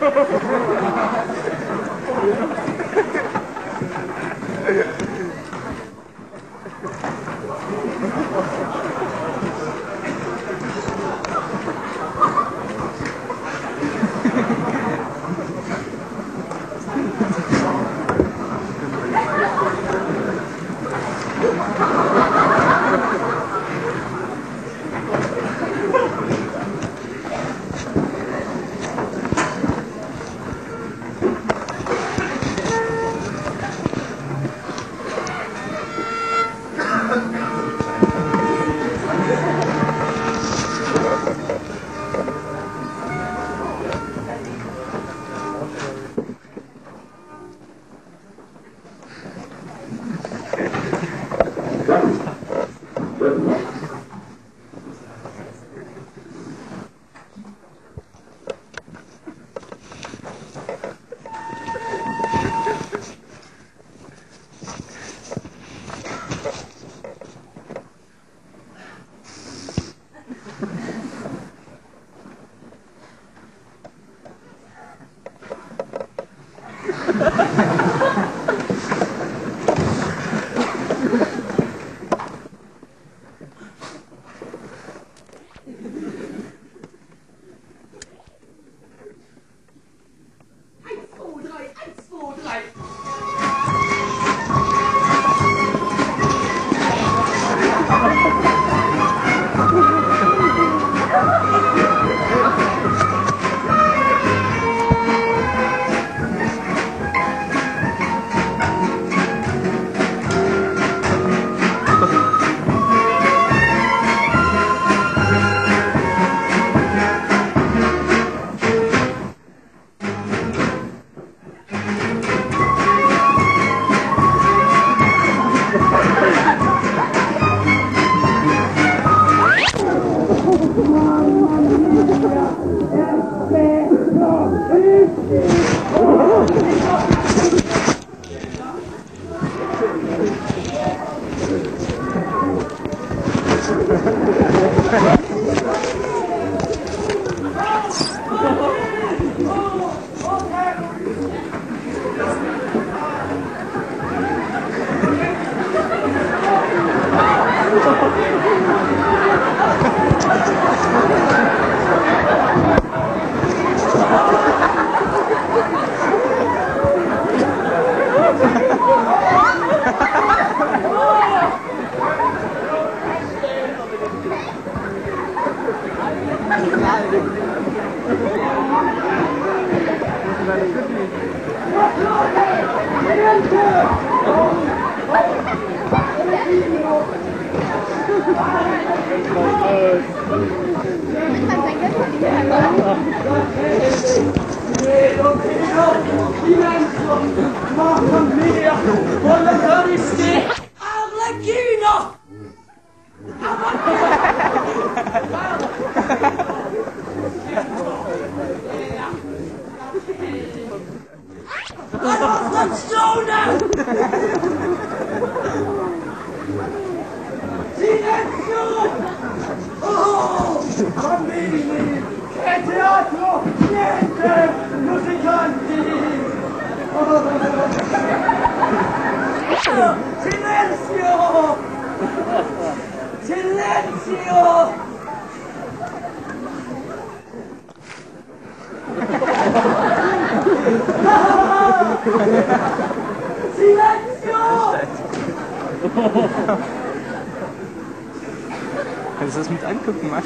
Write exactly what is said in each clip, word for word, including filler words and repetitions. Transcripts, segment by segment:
Kannst du das mit angucken, Max?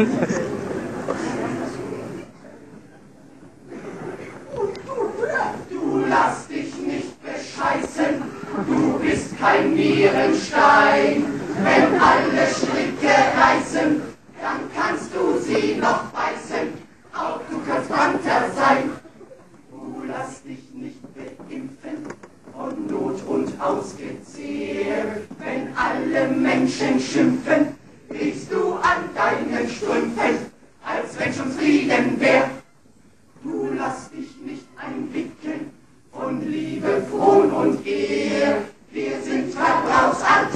Du lass dich nicht bescheißen, du bist kein Nierenstein. Wenn alle Stricke reißen, dann kannst du sie noch beißen. Auch du kannst Panther sein. Du lass dich nicht beimpfen, von Not und ausgezehrt. Wenn alle Menschen schimpfen, liegst du an deinen Strümpfen, als wenn schon Frieden wär. Du lass dich nicht einwickeln von Liebe, Frohn und Ehr. Wir sind Verbrauchsart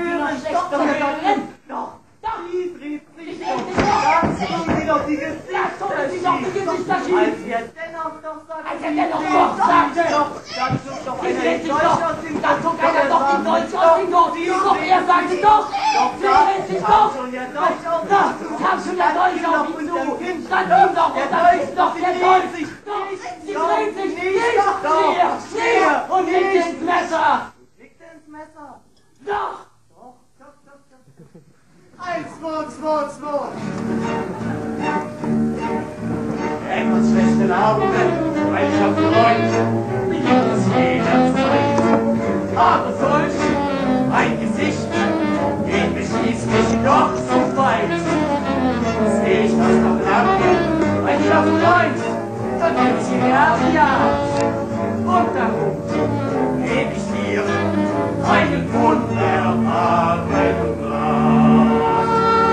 hören, schlecht zu hören. Doch, doch. Sie dreht sich doch. Lassen Sie doch die Gesichter schieben. Als er dennoch doch sagt, als er dennoch doch sagte, dann zog doch einer den Dolch aus dem Dann zog einer doch den Dolch aus dem Gurt. Doch, er sagte doch. Sie dreht sich doch. Da kam schon der Dolch auf ihn zu. Stand ihm doch und dann ist doch der Dolch. Doch, sie dreht sich nicht. Näher, näher und legt ins Messer. Legt ins Messer. Doch. Doch, doch, doch, doch. Eins, zwei, zwei, zwei. Etwas schlechten Abend, weil ich hab Freund, wie es jeder zeigt. Aber solch ein Gesicht geht mir schließlich doch zu weit. Seh ich das noch lange, mein lieber Freund, dann bin ich hierher gejagt. Und darum geb ich dir einen wunderbaren Rat.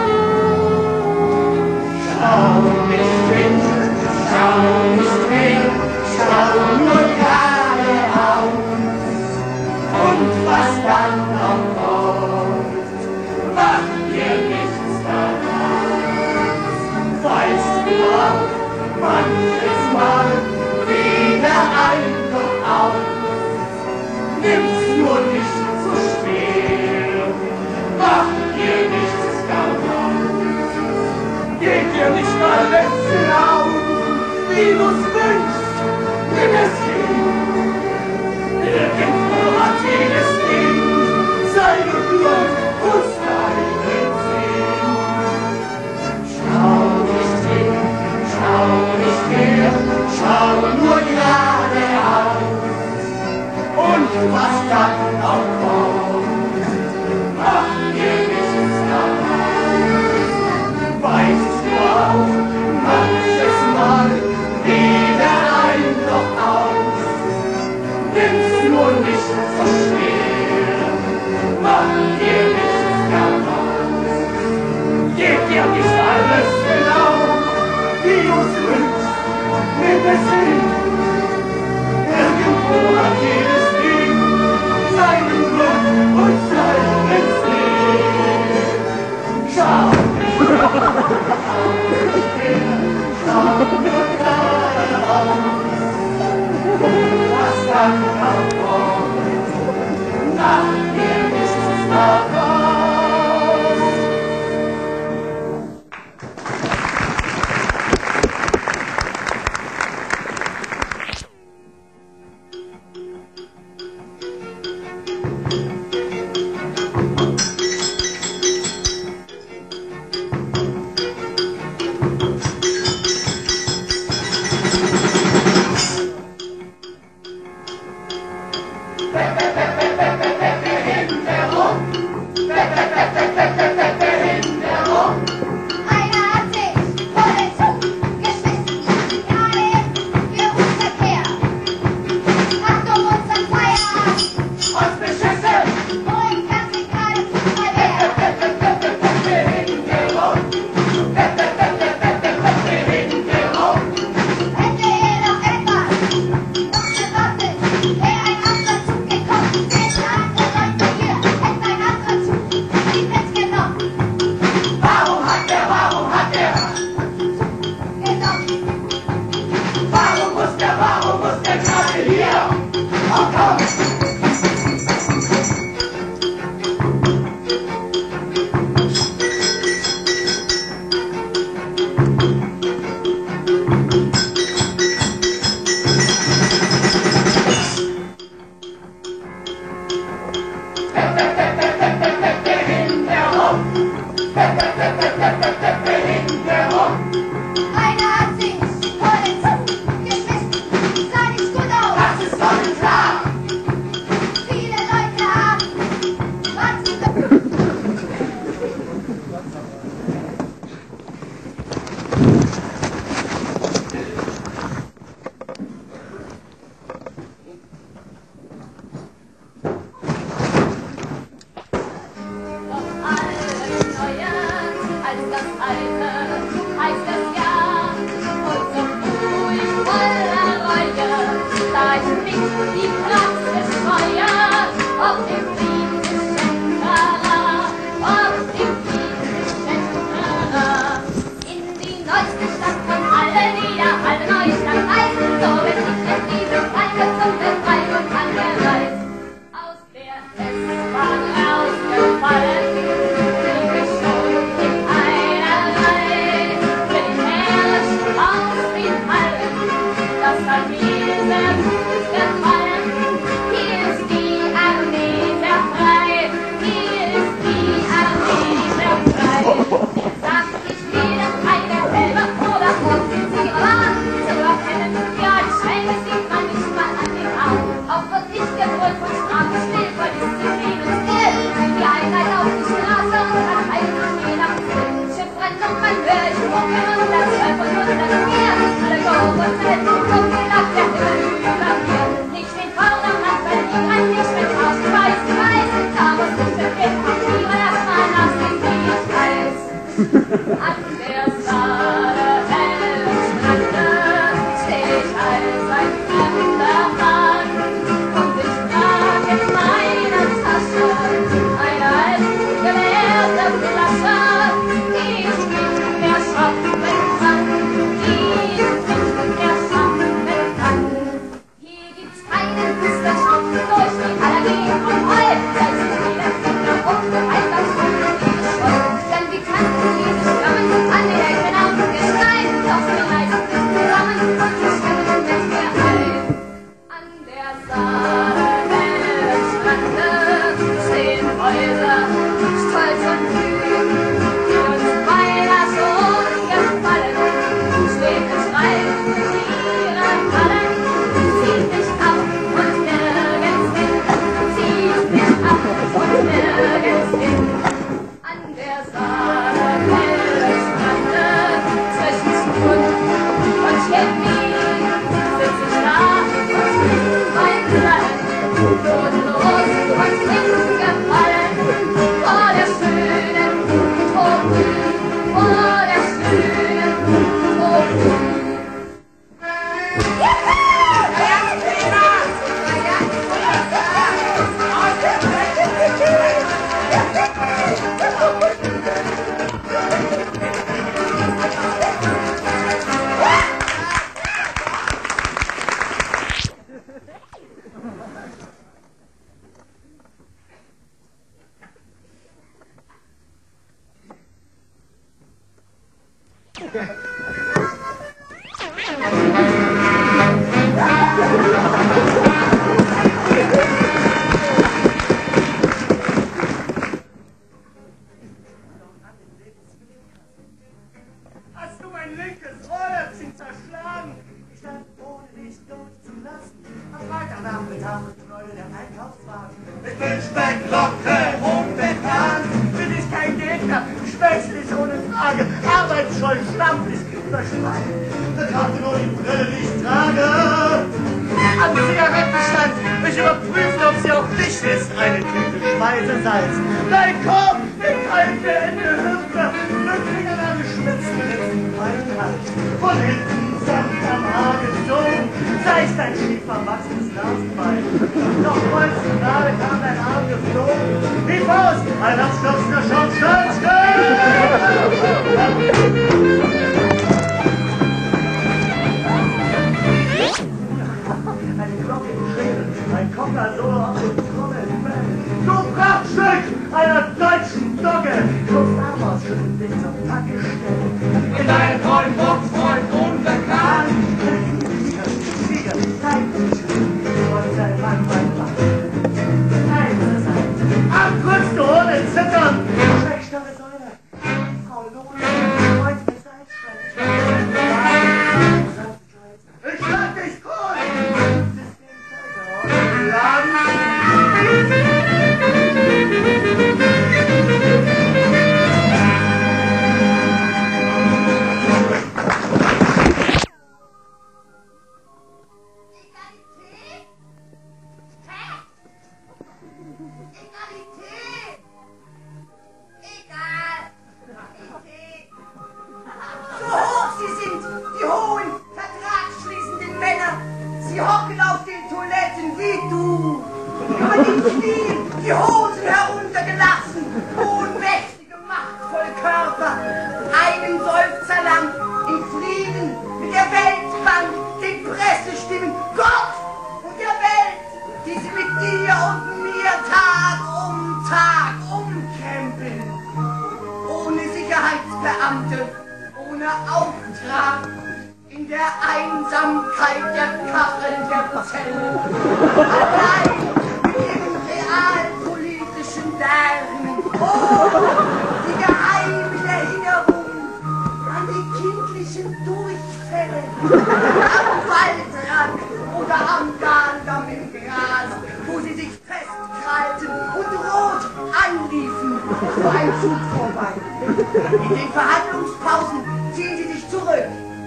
Schau nicht hin, schau nicht hin, schau nur geradeaus. Und was dann noch kommt, mach dir nichts daraus. Weißt du auch, manches Mal wieder ein doch auf. Nimm's nur nicht so schwer, mach dir nichts daraus. Geht dir nicht alles hinaus, wie du's wünschst, nimm es hin. Irgendwo hat jedes Ding seinen Grund und seinen Sinn. Schau nicht hin, schau nicht her, schau nur geradeaus. Und was dann auch kommt, mach dir nichts daraus. Weißt du auch, manches Mal wieder ein doch aus. Nimm's nur nicht so schwer, mach dir nichts daraus. Gib dir nicht alles genau, wie du's wünschst, nimm es hin. Irgendwo hat jedes Ding seinen Grund und seinen Sinn. Schau nicht her, schau nur geradeaus. Was dann noch kommt, mach dir nichts daraus. Alles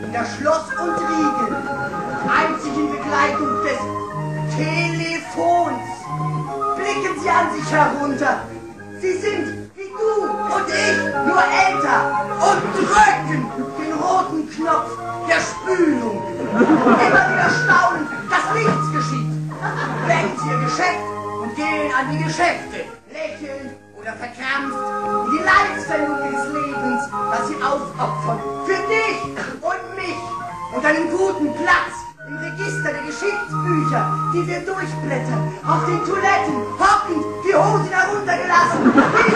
das Schloss und Riegel, einzig in Begleitung des Telefons. Blicken Sie an sich herunter. Sie sind wie du und ich, nur älter, und drücken den roten Knopf der Spülung. Immer wieder staunen, dass nichts geschieht. Beenden Sie Ihr Geschäft und gehen an die Geschäfte, lächeln oder verkrampft in die Leidensfällung Ihres Lebens, das Sie aufopfern für dich und mich und einen guten Platz im Register der Geschichtsbücher, die wir durchblättern, auf den Toiletten, hockend, die Hosen heruntergelassen.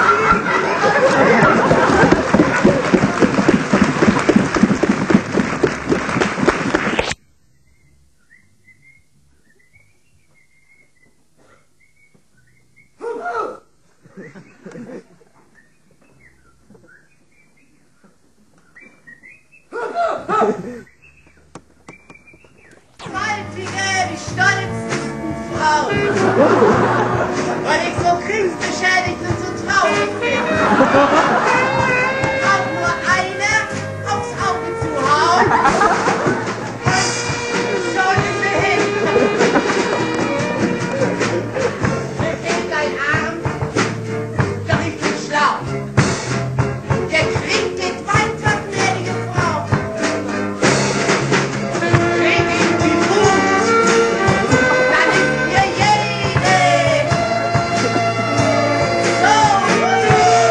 Gewaltige, die stolzesten Frauen. Weil ich so kriegsbeschädigt und so traurig bin. Auch nur eine aufs Auge zu hauen. Und schon ist sie hin. Mir fehlt dein Arm, doch ich bin schlau. Der Krieg geht weiter, gnädige Frau. Krieg in die Wut, dann ist mir jede. So muss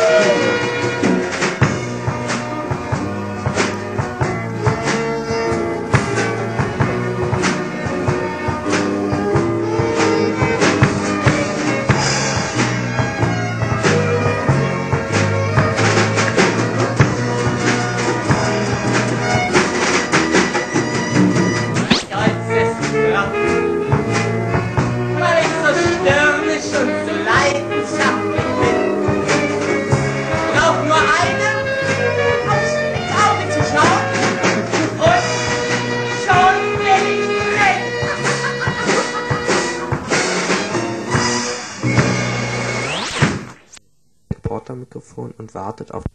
stolzes Grab. Weil ich so stürmisch und so leidenschaftlich bin. Und auch nur einem aufs Auge zu schauen. Und schon bin ich drin. Reportermikrofon und wartet auf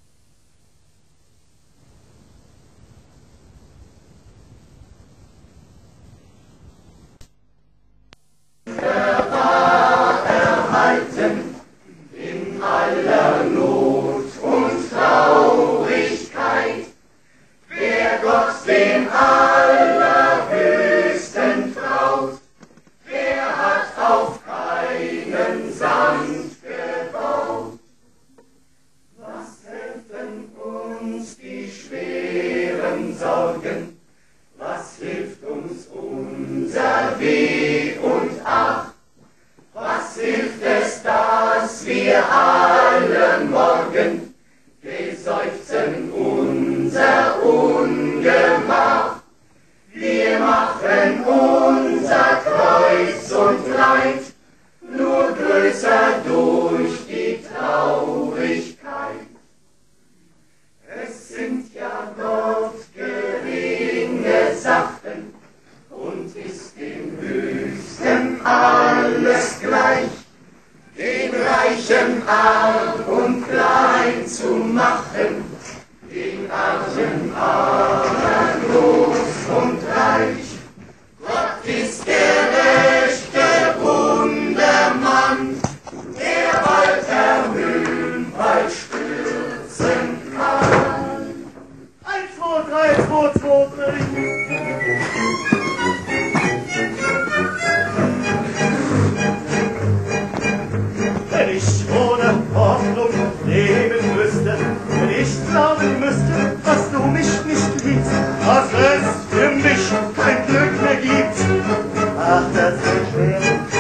Traurigkeit, wer Gott den Allerhöchsten traut, der hat auf keinen Sand gebaut. Was helfen uns die schweren Sorgen? Was hilft uns unser Weh und Ach? Was hilft es, dass wir allen Morgen beseufzen unser Ungemach? Wir machen unser Kreuz und Leid nur größer durch die Traurigkeit. Es sind ja Gott geringe Sachen und ist dem Höchsten alles gleich, den Reichen arm und klein zu machen, den Armen aber groß und reich. Gott ist der rechte Wundermann, der bald erhöhen, bald stürzen kann. Eins, zwei, drei, zwei, zwei, drei. Wenn ich ohne Hoffnung leben müsste, wenn ich glauben müsste, dass du mich nicht liebst, dass es für mich kein Glück mehr gibt. Ach, das wird schwer.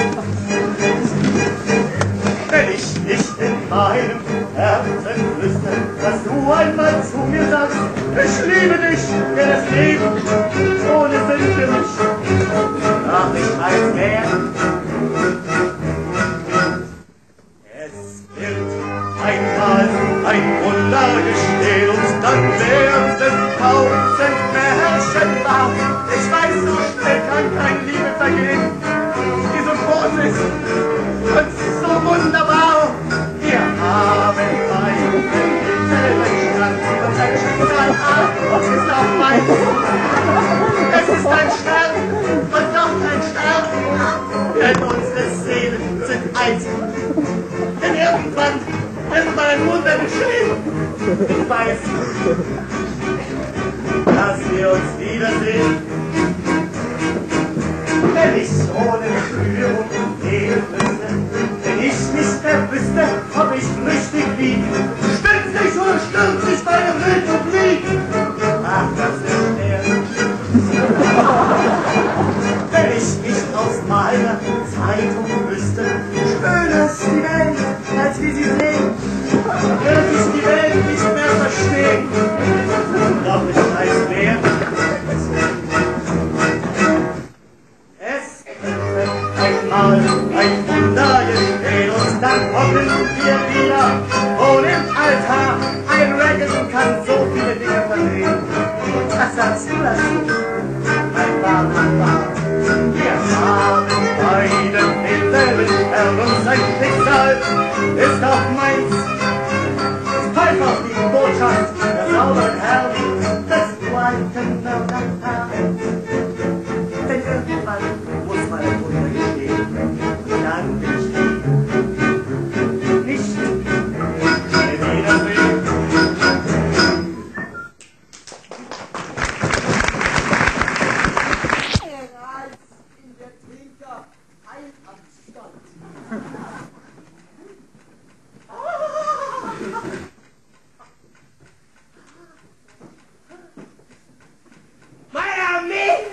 Wenn ich nicht in meinem Herzen wüsste, dass du einmal zu mir sagst, ich liebe dich, denn das Leben ohne Sinn für mich. Ach, ich weiß mehr. Es wird einmal ein Wunder geschehen und dann während es tausend Märchen war. Ich weiß, so schnell kann kein Liebe vergehen, die so groß ist und so wunderbar. Wir haben beide denselben Stand und ein Schicksal, ach, Gott ist auch meins. Es ist ein Sterben und noch ein Sterben, denn unsere Seelen sind eins. Denn irgendwann wird mal ein Wunder geschehen. Ich weiß, dass wir uns wiedersehen. Wenn ich ohne Berührung gehen müsste, wenn ich nicht mehr wüsste, ob ich flüchtig lieg, stimmt sich oder stimmt sich meine Republik? Ach, das ist schwer. Wenn ich nicht aus meiner Zeitung wüsste, schöner ist die Welt, als wie sie sehen, würde ich die Welt nicht mehr verstehen. Doch ich weiß mehr. Es könnte einmal ein Wunder geschehen und dann hoffen wir wieder vor dem Altar. Ein Reagan kann so viele Dinge verdrehen. Was sagst du dazu, mein Barnabas? Wir haben beide denselben Herrn und sein Schicksal ist auch meins. Pfeif auf die Botschaft der sauberen Herren des zweiten Mörderherrn. Denn irgendwann muss mal ein Wunder geschehen. Dann bin ich nicht mehr wiedersehen. In der Trinker, ein Abstand. Meine Armee!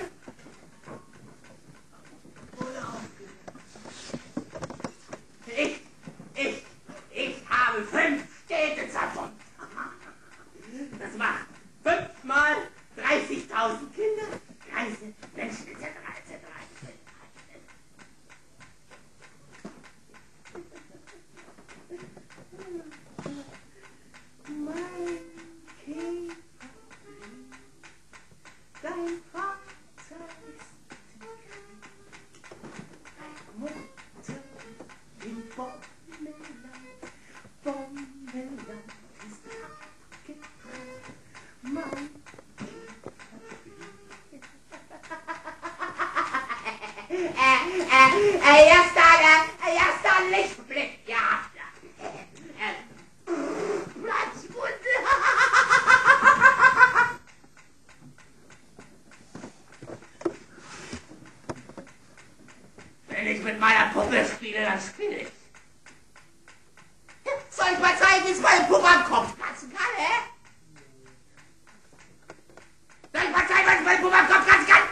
Ich, ich, ich habe fünf Städte zerstört. Das macht fünfmal dreißigtausend Kinder, Kreise, Menschen et cetera et cetera. Mein Kind, dein Vater ist deine Mutter im Bombenland, Bombenland ist abgebrannt, mein Kind. Äh, äh, erst da, äh, erst da Lichtblick, ja. Platzwunde. Wenn ich mit meiner Puppe spiele, dann spiele ich. Soll ich mal zeigen, wie es meine Puppe am Kopf kratzen kann, hä? Soll ich mal zeigen, was meine Puppe am Kopf kratzen kann?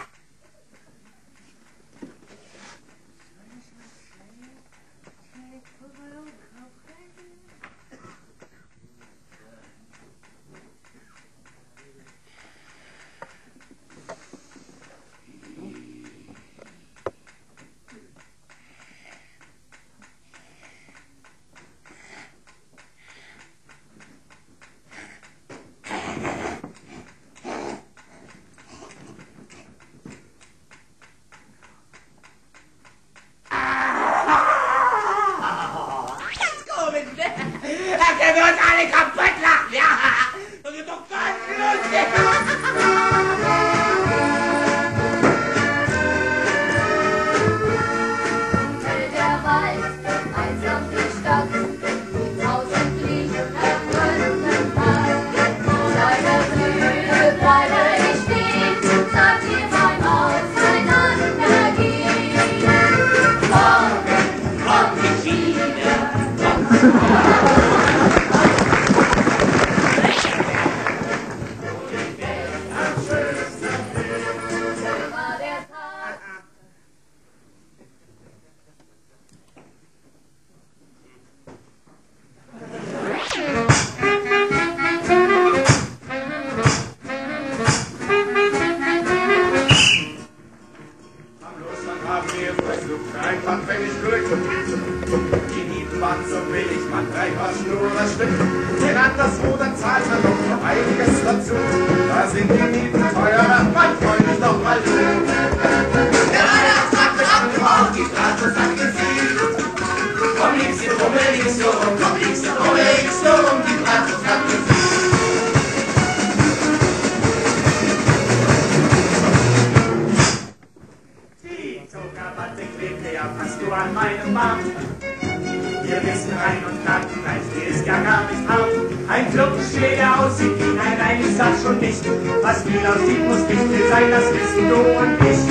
Ein Fluppenschläger aussieht wie ein Rein, ich sag schon nicht. Was viel aussieht, muss nicht viel sein, das wissen du und ich.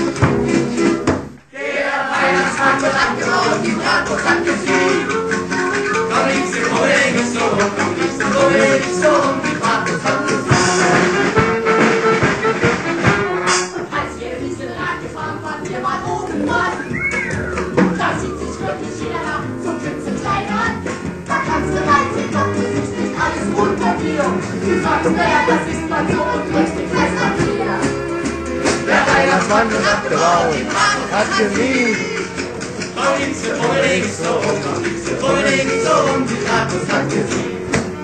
Der Weihnachtsmann wird abgebaut, die Bratwurst hat gefliegt. Komm nicht so ruhig so, komm nicht so ruhig so, die Bratwurst hat gefliegt. Und als wir Riesenrad gefahren waren, wir mal oben waren, da sieht sich wirklich jeder nach so klitzeklein an. Da kannst du reinziehen, doch du siehst nicht alles unter dir. Du sagst, naja, das ist man so und drückst den Kreis ab hier. Der Weihnachtsmann wird abgebaut, die Bratwurst hat gefliegt. Komm nicht so ruhig so, komm nicht so ruhig so, die Bratwurst hat gefliegt.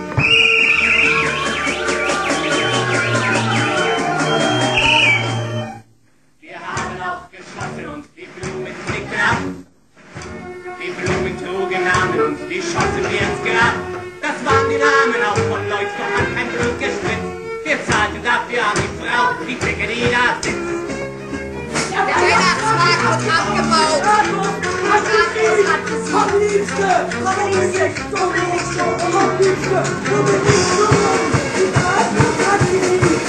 Wir haben auch geschlossen und die Blumen blickten ab. Die Blumen trugen Namen und die schossen wir ins Grab. Das waren die Namen auch von Leuten, doch hat kein Blut gespritzt. Wir zahlten dafür an die Frau, die Dicke, die da sitzt. Der Weihnachtsmarkt wird abgebaut. Die Bratwurst hat gefliegt. Komm, Liebste! Komm, Liebste! Komm, Liebste! Komm, Liebste! Du bist nicht so! Die Bratwurst hat gefliegt!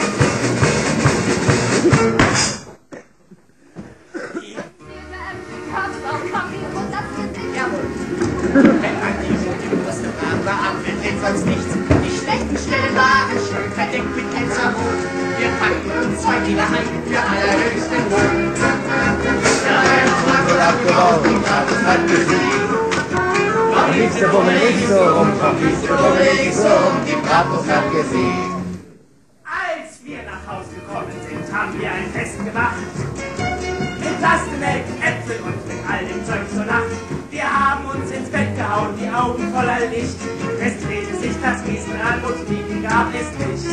Wenn an diesem Restaurant war Apfeltritt sonst nichts. Die schlechten Stellen waren schön verdeckt mit Elzerbrot. Wir packten uns zwei Kilo ein für allerhöchsten Lohn. Der Weihnachtsmarkt wird abgebaut, die Bratwurst hat gefliegt. Komm nicht so ruhig so rum, komm nicht so ruhig so rum, die Bratwurst hat gefliegt. Als wir nach Hause gekommen sind, haben wir ein Fest gemacht. Mit Lastenmelk, Äpfel und mit all dem Zeug zur Nacht. Wir haben uns ins Bett gehauen, die Augen voller Licht. Es drehte sich das Riesenrad und liegen gab es nicht.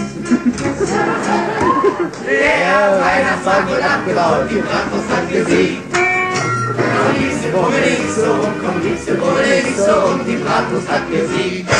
Der Weihnachtsmann wird abgebaut, die Bratwurst hat gesiegt. Komm nicht so ruhig so, komm nicht so ruhig so, die Bratwurst hat gesiegt.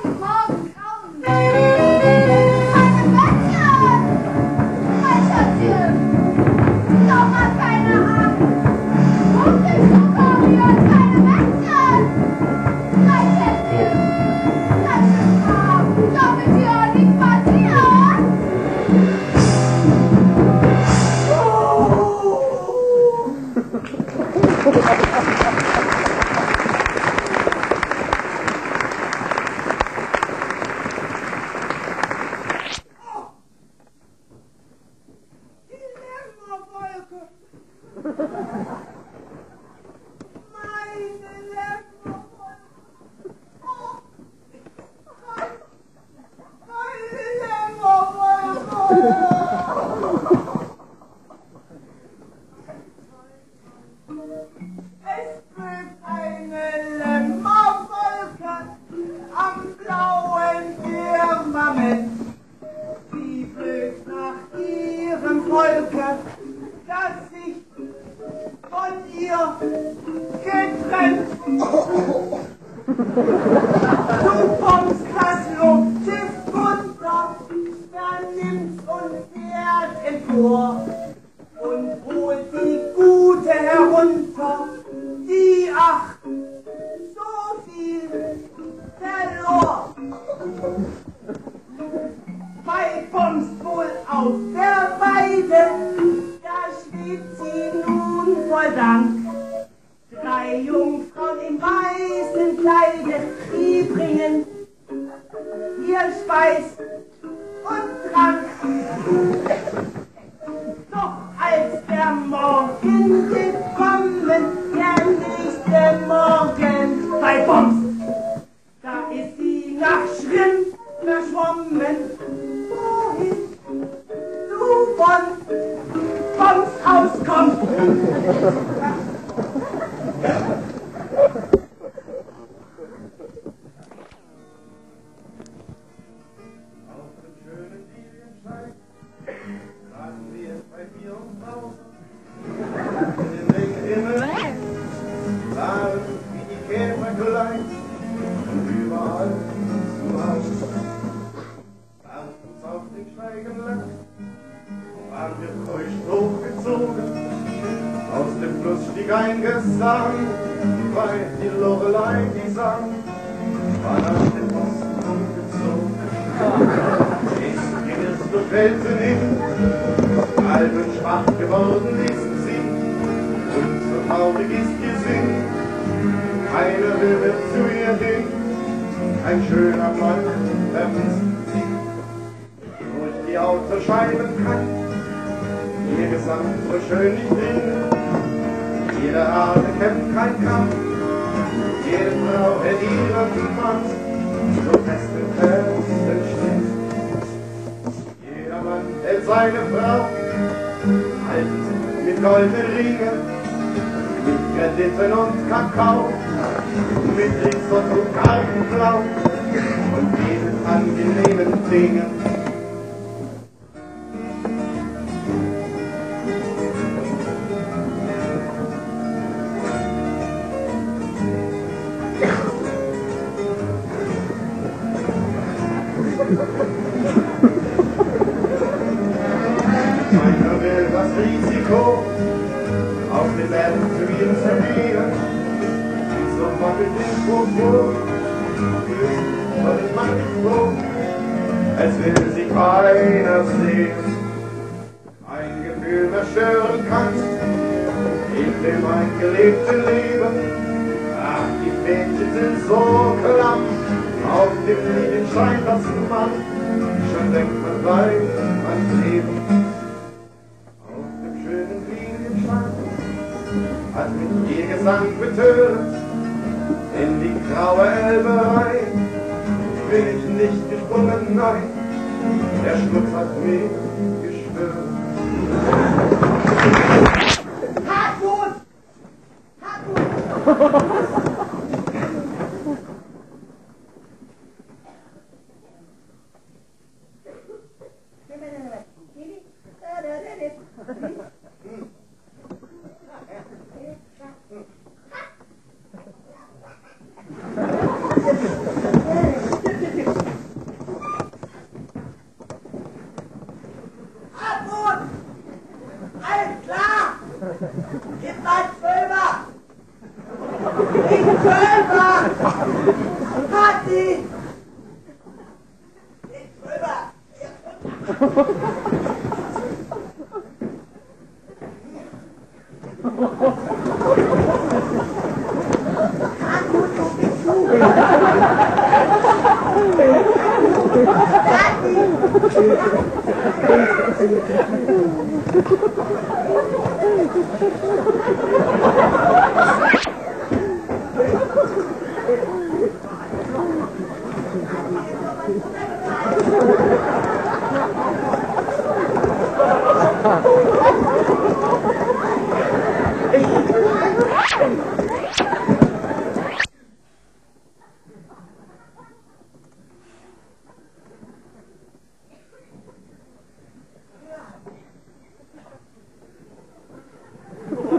Mein Schatz, Volke, das sich von ihr getrennt. Du kommst das Luftschiff runter, dann nimmt's und fährt empor und holt die Gute herunter, die ach so viel verlor. Bei kommst wohl auf der Weide, da schwebt sie nun voll Dank. Drei Jungfrauen im weißen Kleide, die bringen ihr Speis und Trank. Doch als der Morgen gekommen, der nächste Morgen, bei Bombs, da ist sie nach Schrimm verschwommen. Wohin du von Bombs Haus kommst. Ein Gesang, weil die Lorelei, die sang, war nach dem Osten umgezogen. Es ging es durch Felsen hin, alt und schwach geworden ist sie, und so traurig ist ihr Sinn. Keiner will mehr zu ihr hin, ein schöner Mann vermisst sie. Durch die Autoscheiben kann ihr Gesang so schön nicht dringen. Jeder Arme kämpft kein Kampf, jede Frau hält ihren Mann, so fest im Felsen steht. Jeder Mann hält seine Frau, halten mit goldenen Ringen, mit Krediten und Kakao, mit Ringsort und Kartenblau und vielen angenehmen Dingen. Keiner will das Risiko, auf den Bergen zu ihm zu gehen. So wackelt den Purpur, soll ich mal nicht froh, es will sich keiner sehen. Ein Gefühl, das stören kann, in dem eingelebten Leben. Ach, die Mädchen sind so klamm, auf dem Lilienschein das Mann, schon denkt man gleich ans Leben. Auf dem schönen Lilienschein hat mich ihr Gesang betört, in die graue Elbe rein bin ich nicht gesprungen, nein, der Schmutz hat mich gestört. Hartmut! Hartmut! Hartmut! Alles klar! Gib mal Zwölfer! Ich Zwölfer! Party! Ich Zwölfer! Hartmut, du bist du!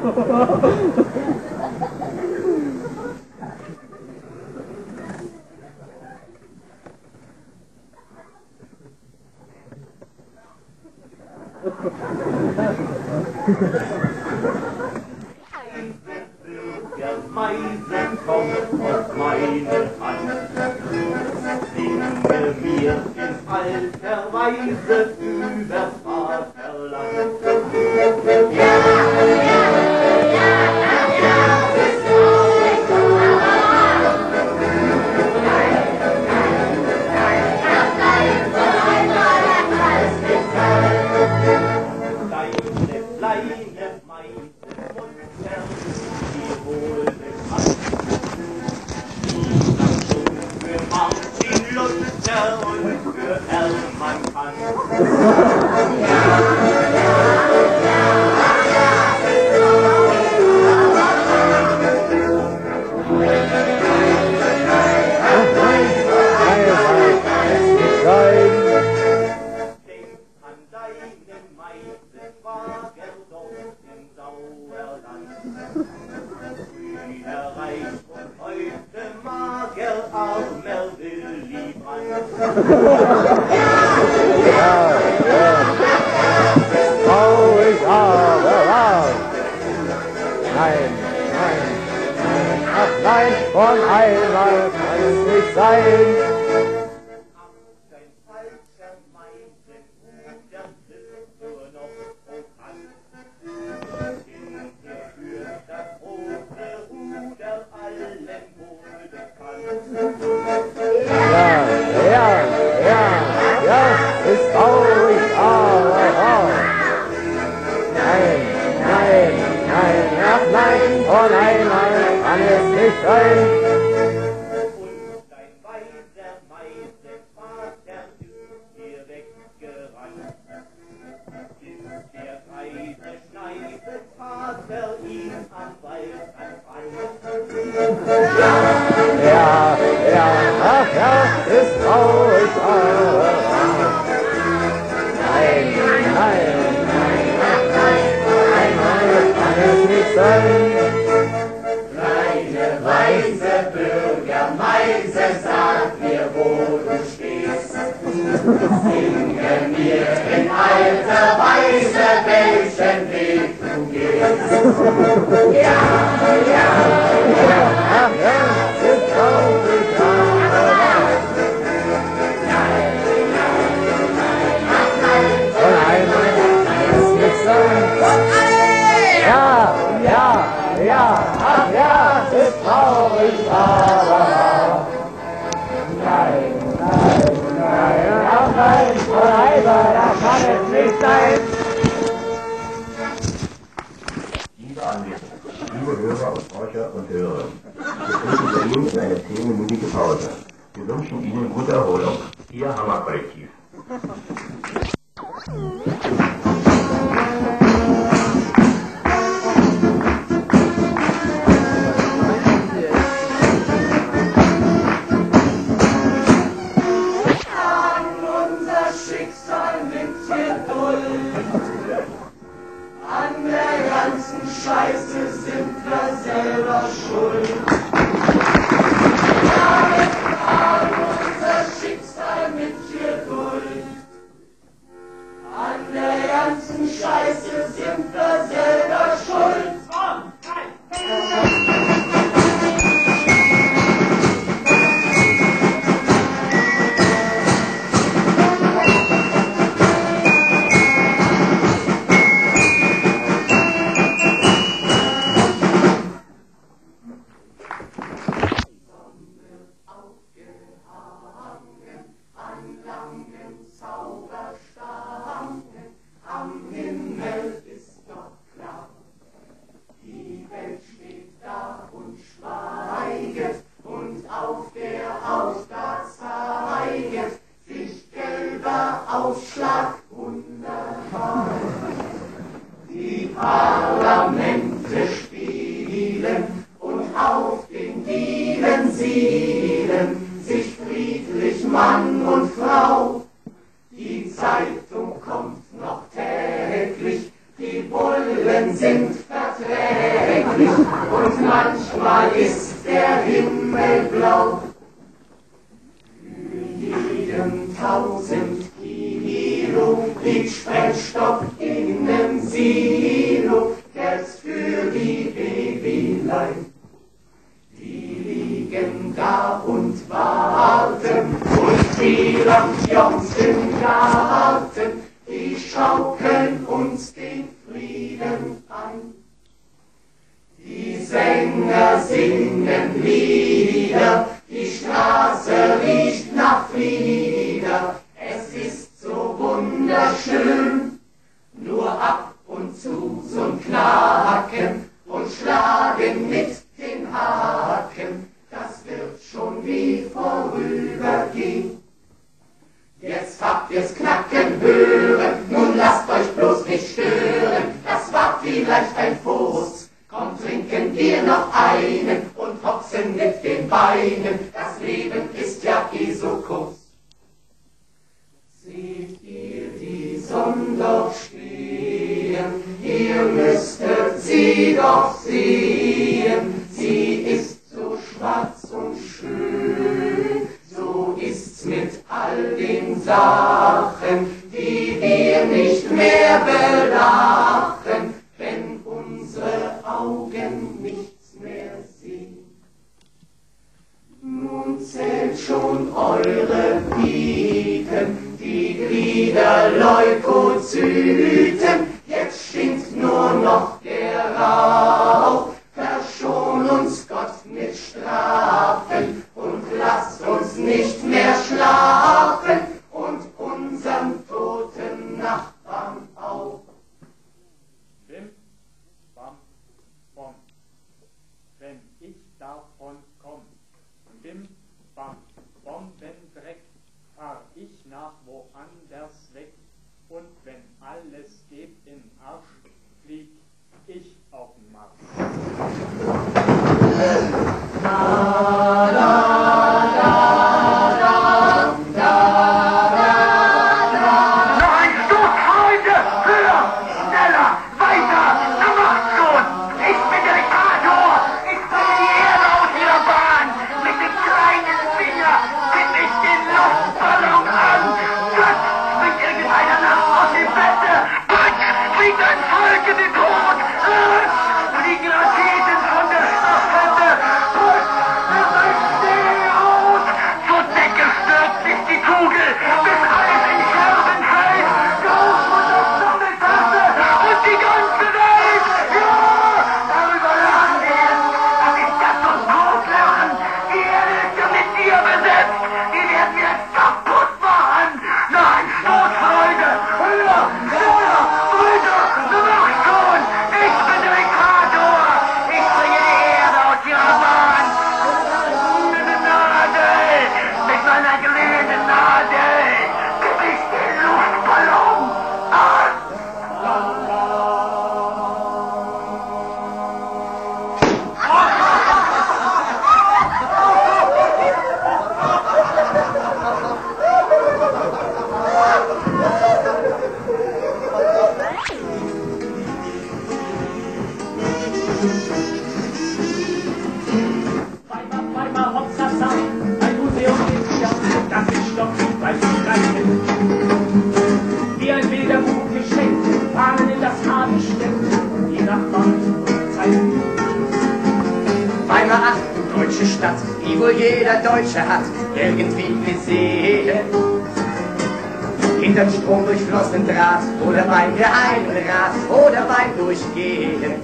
Meise kommt aus meiner Hand. Singe mir in alter Weise übers Vaterland. Ja, ja, ja, ja, ja, ist traurig, aber nein, nein, nein, ach nein, so einmal alles nicht sein. Deine kleine Meise Mutter, die wohl bekannt, die sang schon für Martin Luther und für Hermann Kant. Ja, ja, ja, ja, ist traurig, denk an deine Meise Schwager dort im Sauerland. Früher reich und heute mager, armer Willy Brandt. Ja, ja, traurig, aber wahr. Nein, nein, nein, ach nein, von einmal kann es nicht sein. Dein falscher Meisenbruder sitzt nur noch bekannt. Hinter führt das große Ruder allen wohl bekannt. Ja, ja, ja, ja, ist traurig, aber wahr. Nein, nein, nein, ach nein, von einmal kann es nicht sein. Und dein weiser Meisenvater ist dir weggerannt. Ist der greise Schneidevater ihn am Wald anfand. Ja, ja, ach ja, ist traurig, aber wahr. Nein, nein, nein, ach nein, von einmal kann es nicht sein. Kleine weise Bürgermeise, sag mir, wo du stehst. Singe mir in alter Weise, welchen Weg du gehst. Ja, ja, ja, Ach ja, ist traurig, aber wahr. nein, nein, nein, ach nein, Von einmal kann es nicht sein. Ja, ja, ja, ach ja, ist traurig, aber wahr. Nein, nein, nein, ach nein, von einmal, da kann es nicht sein. Liebe Anwesende, liebe Hörer und Forscher und Hörerinnen, wir begrüßen Ihnen in eine zehnminütige Pause. Wir wünschen Ihnen gute Erholung. Ihr Hammer-Kollektiv. unser Schicksal mit Geduld. An der ganzen Scheiße sind wir selber schuld. Ja, wir tragen unser Schicksal mit Geduld. An der ganzen Scheiße sind wir selber schuld. Ausschlag wunderbar. Die Parlamente spielen und auf den Dielen sielen sich friedlich Mann und Frau. Die Zeitung kommt noch täglich, die Bullen sind verträglich. Einmal ist der Himmel blau. Für jeden tausend Kilo liegt Sprengstoff in nem Silo, jetzt für die Babylein. Die liegen da und warten, und die Lampions im Garten, die schaukeln uns den Frieden ein. Die Sänger singen Lieder, die Straße riecht nach Flieder. Es ist so wunderschön, nur ab und zu so'n Knacken und Schlagen mit den Haken, das wird schon wie vorübergehen. Jetzt habt ihr's knacken hören, nun lasst euch bloß nicht stören, das war vielleicht ein Fuß. Komm, trinken wir noch einen und hopsen mit den Beinen, das Leben ist ja eh so kurz. Seht ihr die Sonne doch stehen, ihr müsstet sie doch sehen, sie ist so schwarz und schön, so ist's mit all den Sachen, die wir nicht mehr belachen, wenn unsere Augen nichts mehr sehen. Nun zählt schon eure Piken, die Glieder Leukozyten, jetzt stinkt nur noch der Rauch. Verschon uns Gott mit Strafen und lasst uns nicht mehr schlafen und unseren toten Nachbarn auch. Bim, bam, bom, wenn ich davon komm, bim, bam, Bombenbreck, fahr ich nach woanders weg, und wenn alles geht in Arsch, flieg ich auf den Mars. Da, da, da, da, da, da, da. Noch ein Stoß, Freunde! Höher! Schneller! Weiter! Du machst schon! Ich bin der Diktator! Ich bringe die Erde aus ihrer Bahn! Mit dem kleinen Finger tipp ich den Luftballon an! Plötz springt irgendeiner nachts aus dem Bette! Plötz fliegt ein Volk in den Tod! Plötz fliegen Raketen von der Stafette! Plötz wird ein Steh aus! Zur Decke stürzt sich die Kugel! Bis alles in Scherben fällt! Großmutter sammelt Tasse und die ganze Welt! Ja! Darüber lachen wir! Das ist das uns Totlachen! Die Erde ist ja mit dir besetzt! Die werden wir kaputt machen! Noch ein Stoß, Freunde! Höher! Schneller! Weiter! Du machst schon! Ich bin der Diktator! Ich bringe die Erde aus ihrer Bahn! Mit der Nadel! Mit meiner glühenden Nadel! Tipp ich den Luftballon an! Weimar, Weimar, Hopsasa, ein Museum ist ja, das ist Stoff, weil sie streichen. Wie ein wilder Buch geschenkt, Fahnen in das Haar gesteckt, die Nachbarn zeigen. Weimar, ach, du deutsche Stadt, die wohl jeder Deutsche hat, irgendwie gesehen. Hinterm Strom durchflossenen Draht oder beim geheimen Rat oder beim Durchgehen.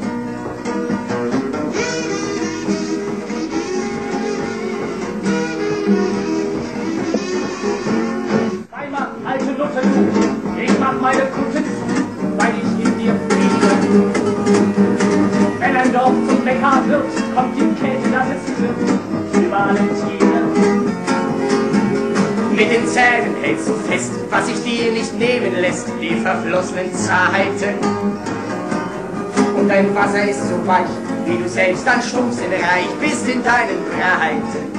Weimar, alte Nutte, ich mach meine Kutte zu, weil ich in dir friere. Wenn ein Dorf zum Bäcker wird, kommt die Kälte, dass es wird, über alle Tiere. Mit den Zähnen hältst du fest, was sich dir nicht nehmen lässt, die verflossenen Zeiten. Und dein Wasser ist so weich, wie du selbst an Stumpfsinn reich bist in deinen Breiten.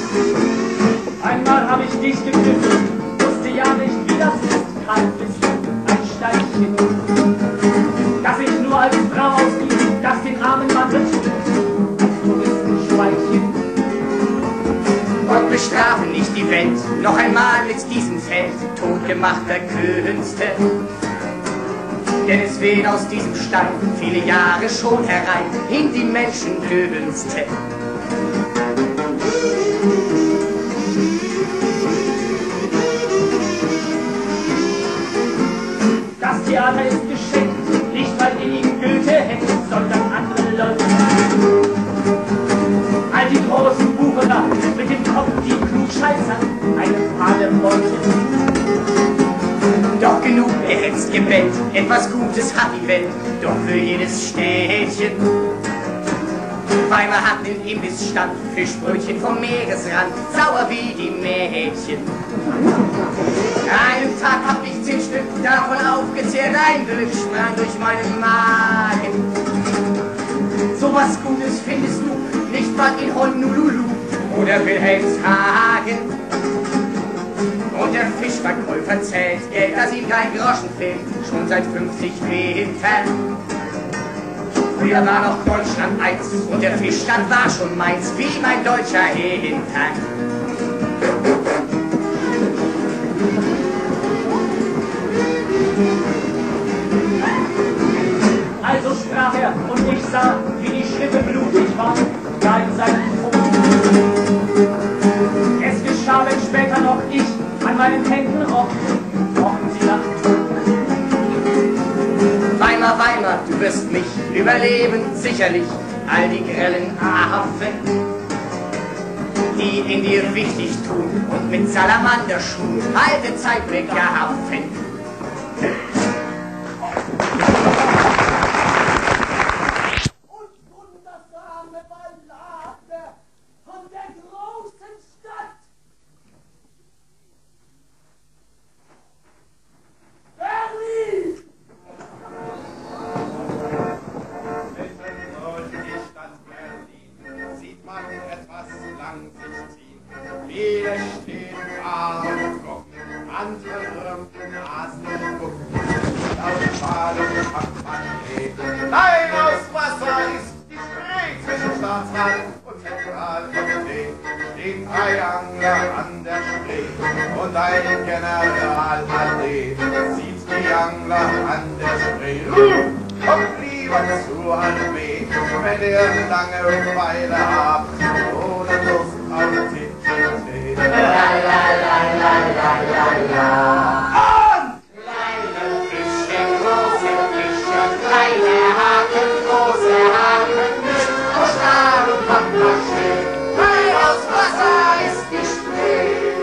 Einmal hab ich dich gegriffen, wusste ja nicht, wie das ist, kalt bist du. die Welt noch einmal mit diesem Feld totgemachter Künste. Denn es wehen aus diesem Stein viele Jahre schon herein in die Menschenlüste. Das Theater ist geschenkt, nicht weil ihr ihm Goethe hättet, sondern andere Leute. All die großen Wucherer mit dem Kopf, die Klugscheißer, eine Padebeute. Doch genug gehetzt, gebellt, etwas Gutes hat die Welt, doch für jedes Städtchen. Weimar hat den Imbissstand, Fischbrötchen vom Meeresrand, sauer wie die Mädchen. Einen Tag hab ich zehn Stück davon aufgezehrt, ein Glück sprang durch meinen Magen. So was Gutes findest du nicht mal in Honolulu oder Wilhelmshagen. Und der Fischverkäufer zählt Geld, dass ihm kein Groschen fehlt, schon seit fünfzig Wintern. Früher war noch Deutschland eins und der Fischstand war schon meins, wie mein deutscher Hintern. Also sprach er und ich sah, wie die Schritte blutig waren, da in seinem Fuß. Es geschah, wenn später noch ich an meinen Händen rochen, rochen sie nach Tod. Weimar, Weimar, du wirst mich überleben, sicherlich, all die grellen Affen, die in dir wichtig tun und mit Salamanderschuhen alte Zeit begaffen. Viele stehen arm und gucken, andere rümpfen Nasen und gucken. Aus Schale macht man Tee. Nein, aus Wasser ist die Spree. Zwischen Staatsrat und Zentralkomitee stehen drei Angler an der Spree. Und ein General Allee sieht die Angler an der Spree. Uh, kommt lieber zu Allee, wenn ihr Langeweile habt, ohne Lust auf Tee. La la la la la la la. Und kleine Fische, große Fische, kleine Haken, große Haken, nicht aus Stahl und Pappmaché, weil aus Wasser ist die Spree.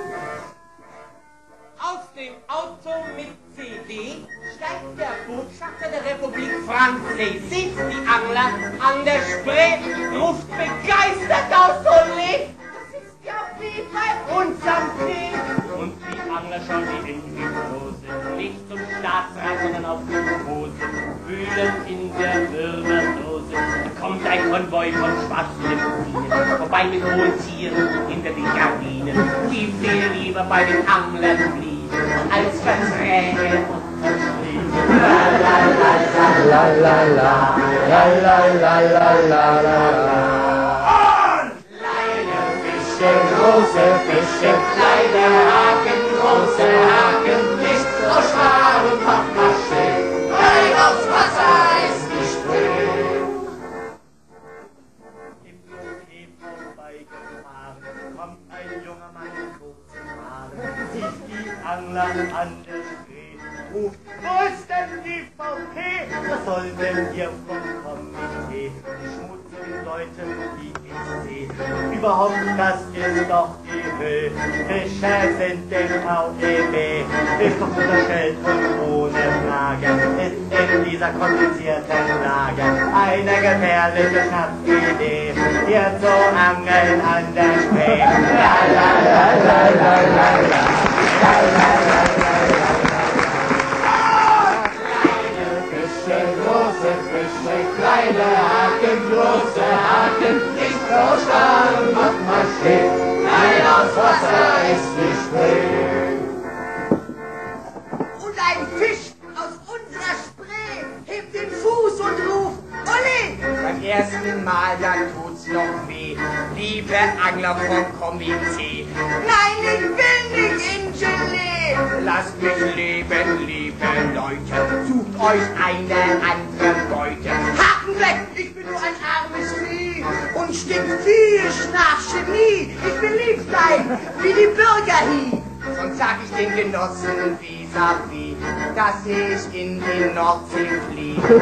Aus dem Auto mit C D steigt der Botschafter der Republik Frankreich, sieht die Angler an der Spree, ruft begeistert aus Olé. Ja, wie bei uns am See. Und die Angler schauen wie in die Hose, nicht zum Staatsrat, sondern auf die Hose, wühlen in der Würmerdose. Da kommt ein Konvoi von schwarzen Limousinen, vorbei mit hohen Tieren hinter den Gardinen. Die will lieber bei den Anglern blieben, als Verträge und Vertrieben. La la la la la la la la la la la la la. Große Fische, kleine Haken, große Haken, nicht aus Stahl und Pappmaché, weil aus Wasser ist die Spree. Im Café vorbeigefahren, kommt ein junger Mann in kurzen Haaren, sieht die Angler an der Spree, ruft, wo ist denn die V P? Was soll denn hier vom Komitee? Die schmutzigen Leute, die ich sehe, überhaupt, das ist doch die Höhe. Fischer sind im V E B, ist doch unterstellt und ohne Frage, ist in dieser komplizierten Lage eine gefährliche Schnapsidee, hier zu angeln an der Spree. La la la la la la la, la la la la la. Kleine Fische, große Fische, kleine Haken, große Haken, nicht aus Stahl und Pappmaché, nein, aus Wasser ist die Spree. Und ein Fisch aus unserer Spree hebt den Fuß und ruft, Olé! Beim ersten Mal, dann tut's noch weh, liebe Angler vom Komitee. Nein, lasst mich leben, liebe Leute, sucht euch eine andere Beute. Haken weg, ich bin nur ein armes Vieh und stink viel nach Chemie. Ich will lieb sein, wie die Bürger hier. Sonst sag ich den Genossen vis-à-vis, dass ich in die Nordsee fliege.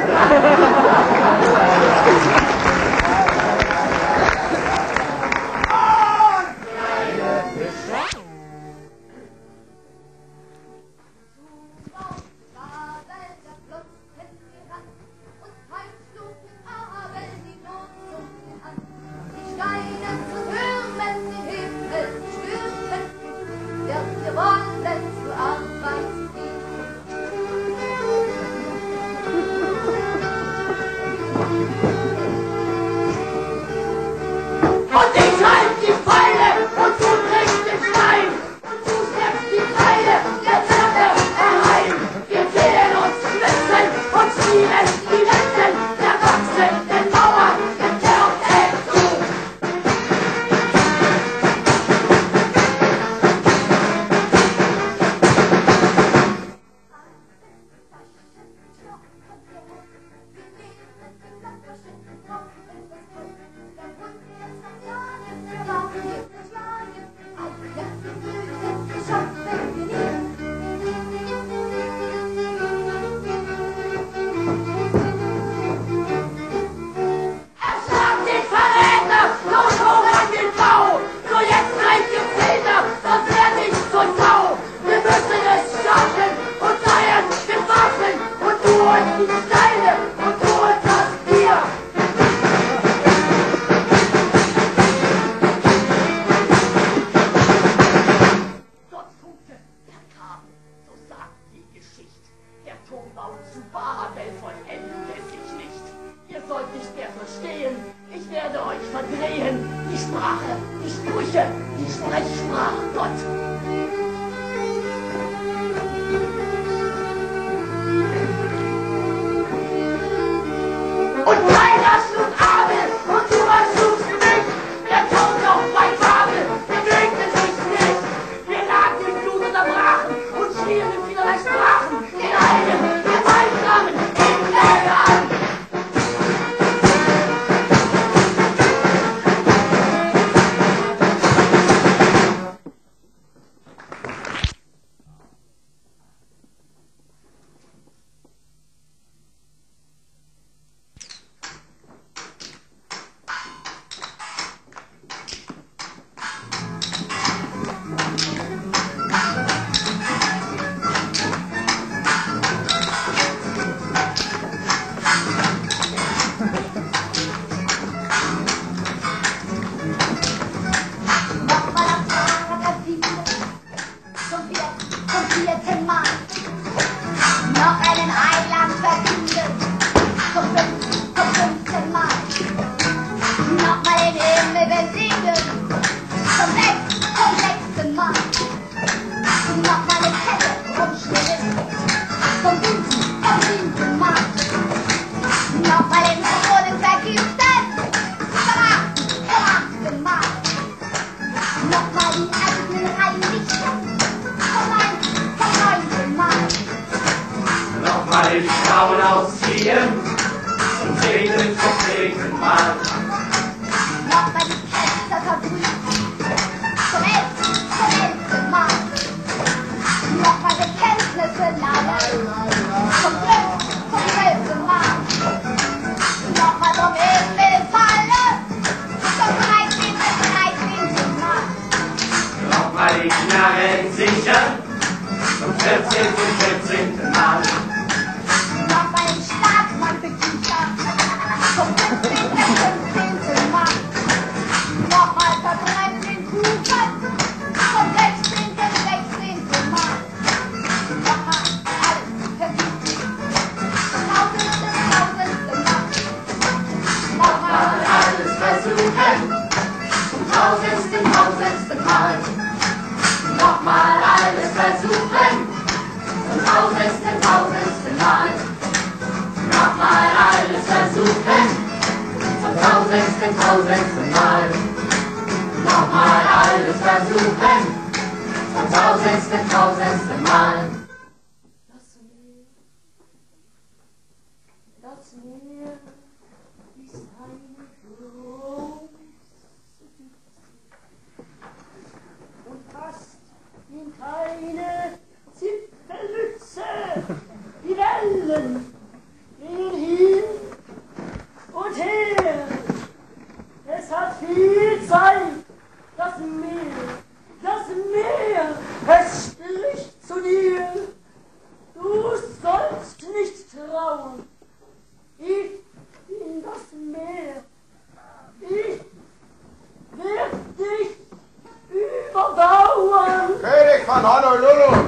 tausendsten, tausendsten Mal. Nochmal alles versuchen, zum tausendsten, tausendsten Mal. von Honolulu.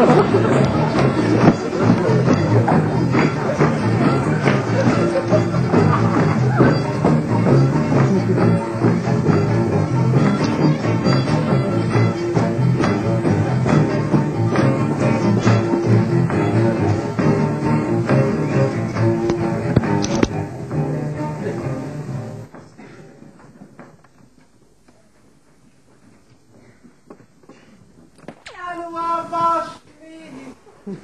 Januar war schwierig.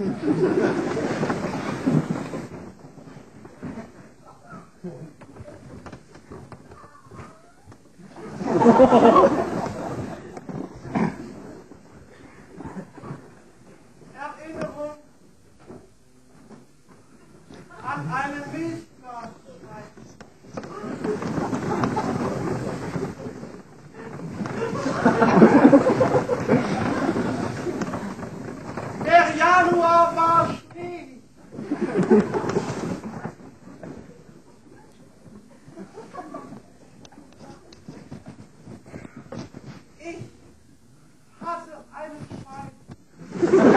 Erinnerung an eine Milchglasschweiz. Der Januar war schwierig. Ich hasse einen Schwein.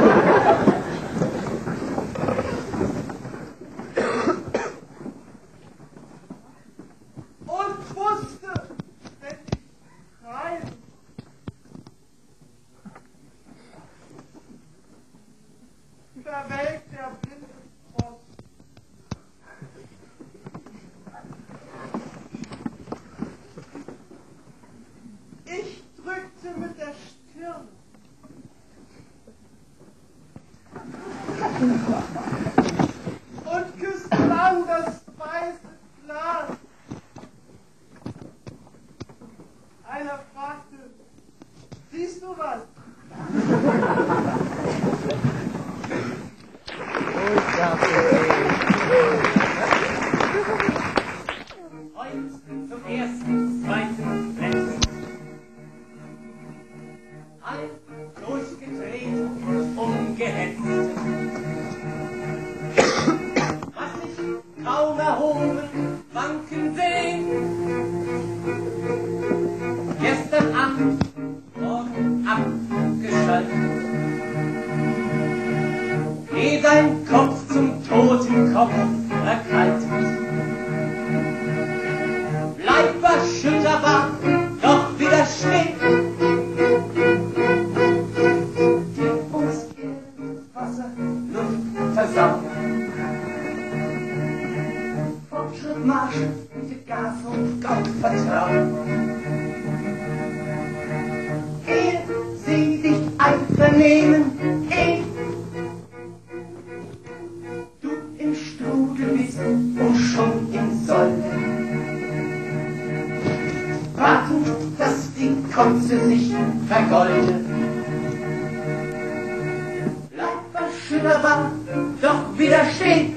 Und wusste, wenn ich rein verwelkt der blinde Frost. Ich drückte mit der Stirn und küsste lang das weiße Glas. Einer fragte, siehst du was? Heute zum ersten, zweiten, letzten. Halb durchgedreht und umgehetzt. Was mich kaum erhoben, wanken sehen. Gestern Abend, morgen abgeschaltet. Geh dein Kopf zum toten Kopf erkaltet. Bleib erschütterbar, doch widersteht. Dir uns Wasser, Luft versaut. Fortschritt, Marsch, mit Gas und Gott vertrauen. Ehe sie dich einvernehmen, ehe du im Strudel bist und schon im Soll. Warten, dass die Konze sich vergoldet. Bleib erschütterbar, doch widersteht.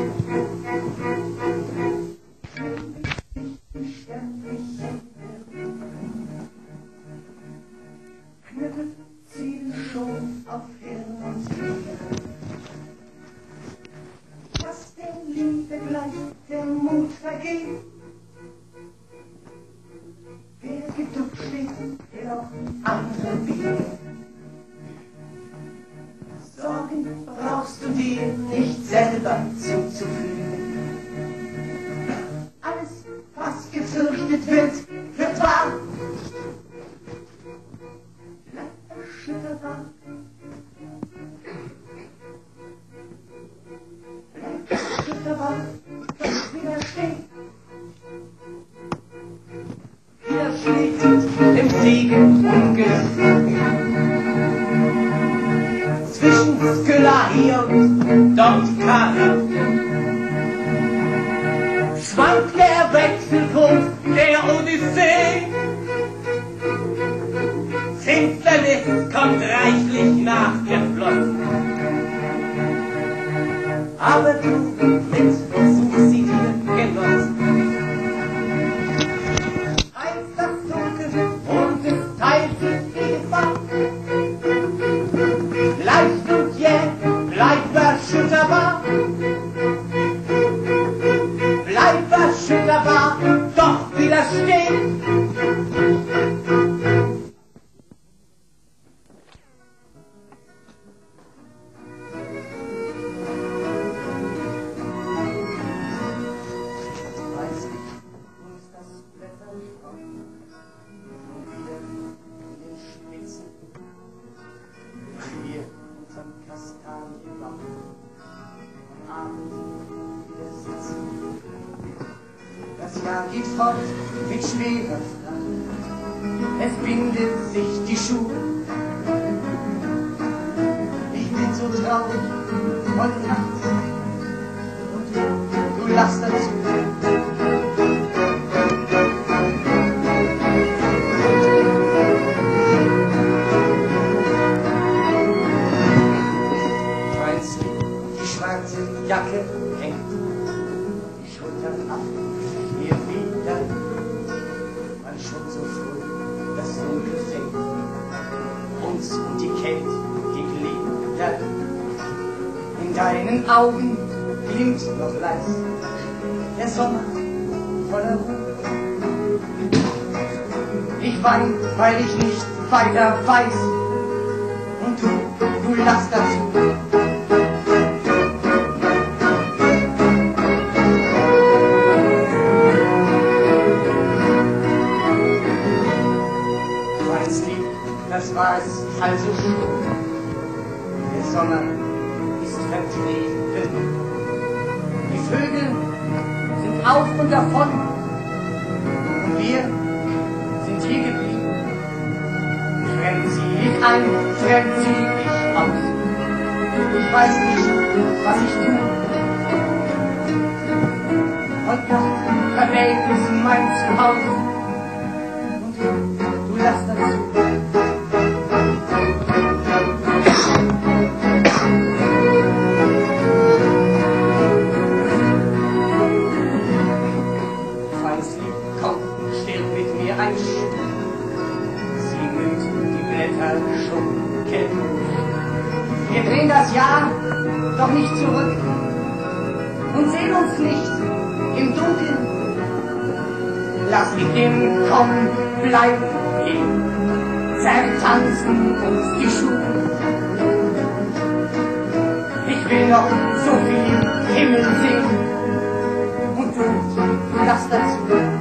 Knüppelt Ziele schon auf Hirn und Glieder. Was der Liebe gleich der Mut vergeht. Wer geduckt steht, will auch andere bieten. Sorgen brauchst du dir nicht selber zuzufügen. Alles, was gefürchtet wird, wird wahr. Bleib erschütterbar. Bleib erschütterbar, doch widersteht. Widerschlägt dem Segen ungelöst. Zwischen Skylla hier und dort Charybdien schwankt der Wechselkurs der Odyssee. Finsternis kommt reichlich nachgeflossen. Aber du mit such sie dir genossen. Eins das Dunkel und es teilt sich die Gefahr. Leicht und jäh, bleib erschütterbar. Bleib erschütterbar, doch widerstehen. geht fort mit schwerer Fracht. Es bindet sich die Schuhe. Ich bin so traurig heute Nacht. Und du, du lachst dazu. Meinst du, die schwarze Jacke hängt, die Schultern ab, hier wieder, man schon so früh das Dunkel fängt, uns und die Kälte, die Glieder, in deinen Augen glimmt noch leis, der Sommer voller Ruhe. Ich wein, weil ich nicht weiter weiß, und du, du lachst dazu. Das war es also schon. Der Sommer ist vertrieben. Die Vögel sind auf und davon. Und wir sind hier geblieben. Fremd zieh ich ein, fremd zieh ich aus. Ich weiß nicht, was ich tue. Und Nacht verwelkt ist mein Zuhause. Und du, du lachst dazu. Wir drehen das Jahr doch nicht zurück und sehen uns nicht im Dunkeln. Lass die Dinge kommen, bleiben hier, zertanzen uns die Schuhe. Ich will noch so viel Himmel sehen und du lass dazu.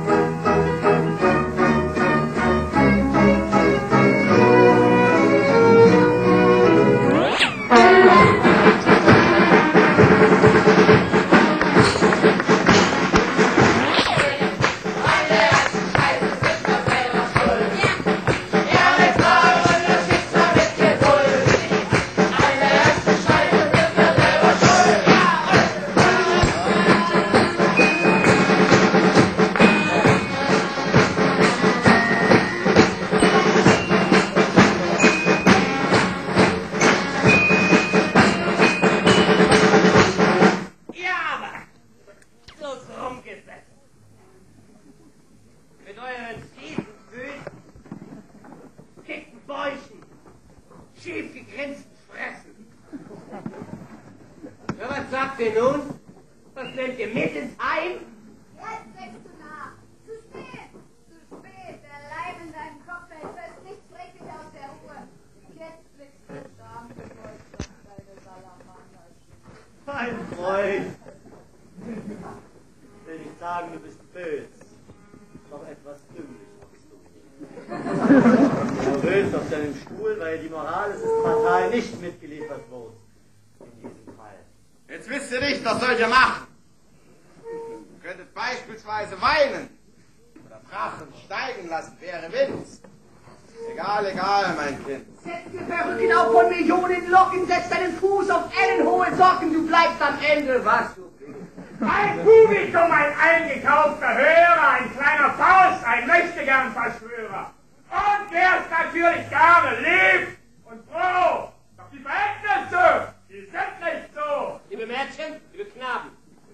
Jetzt wisst ihr nicht, was sollt ihr machen? Ihr könntet beispielsweise weinen oder Drachen steigen lassen, wäre Wind. Egal, egal, mein Kind. Setz dir Perücken auf von Millionen Locken, setz deinen Fuß auf ellenhohe Socken, du bleibst am Ende, was du bist. Ein Publikum, ein eingekaufter Hörer, ein kleiner Faust, ein Möchtegern-Verschwörer. Und der ist natürlich gerne lieb und froh. Doch die Verhältnisse, die sind nicht so. Liebe Mädchen, liebe Knaben.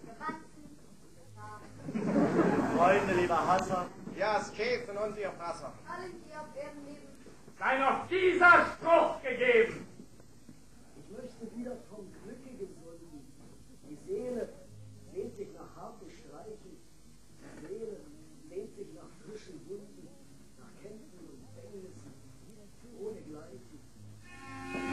Freunde, lieber Hasser. Ja, Asketen und ihr Fasser. Sei noch dieser Spruch gegeben. Ich möchte wieder vom Glücke gesunden. Die Seele sehnt sich nach harten Streichen. Die Seele sehnt sich nach frischen Wunden, nach Kämpfen und Fängnissen, ohne Gleichen.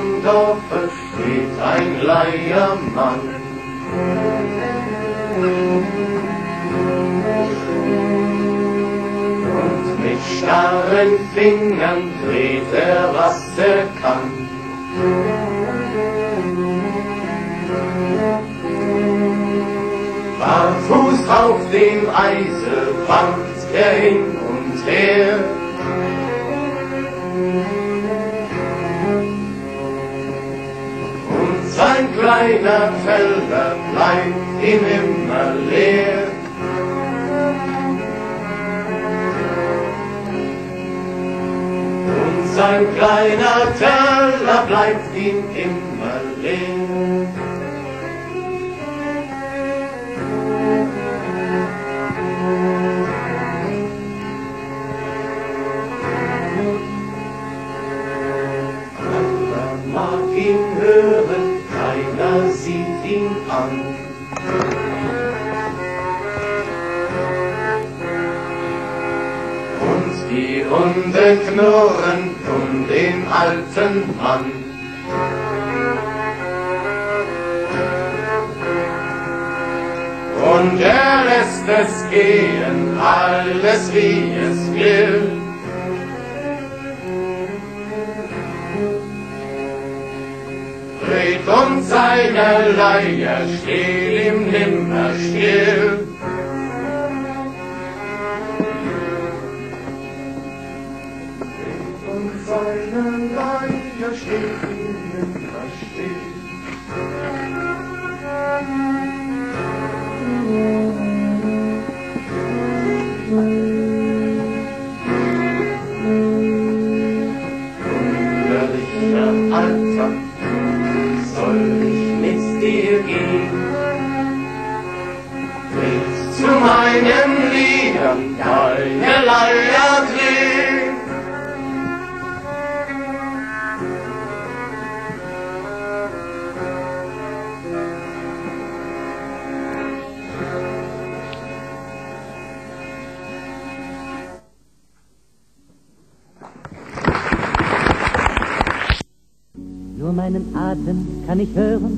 am Dorfe steht ein Leiermann. Und mit starren Fingern dreht er, was er kann. Barfuß auf dem Eise wankt er hin und her. Und sein kleiner Teller bleibt ihm immer leer. Und sein kleiner Teller bleibt ihm immer leer. Mag ihn hören, keiner sieht ihn an. Und die Hunde knurren um den alten Mann. Und er lässt es gehen, alles wie es will. Und seine Leier steht ihm nimmer still. Und seine Leier steht ihm nimmer still. Wunderlicher Alter, soll ich mit dir gehen? Willst zu meinen Liedern deine Leier drehen? Nur meinen Atem kann ich hören,